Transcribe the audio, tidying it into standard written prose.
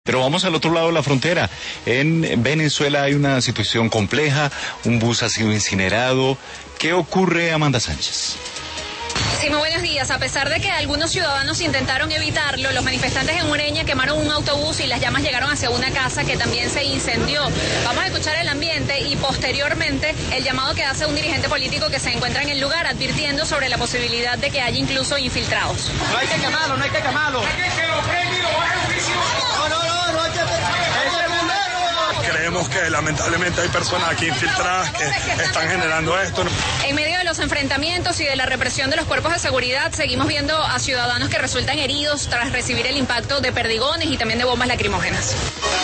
Pero vamos al otro lado de la frontera. En Venezuela hay una situación compleja, un bus ha sido incinerado. ¿Qué ocurre, Amanda Sánchez? Sí, muy buenos días. A pesar de que algunos ciudadanos intentaron evitarlo, los manifestantes en Ureña quemaron un autobús y las llamas llegaron hacia una casa que también se incendió. Vamos a escuchar el ambiente y posteriormente el llamado que hace un dirigente político que se encuentra en el lugar, advirtiendo sobre la posibilidad de que haya incluso infiltrados. No hay que quemarlo, no hay que quemarlo. Creemos que lamentablemente hay personas aquí infiltradas que están generando esto. En medio de los enfrentamientos y de la represión de los cuerpos de seguridad, seguimos viendo a ciudadanos que resultan heridos tras recibir el impacto de perdigones y también de bombas lacrimógenas.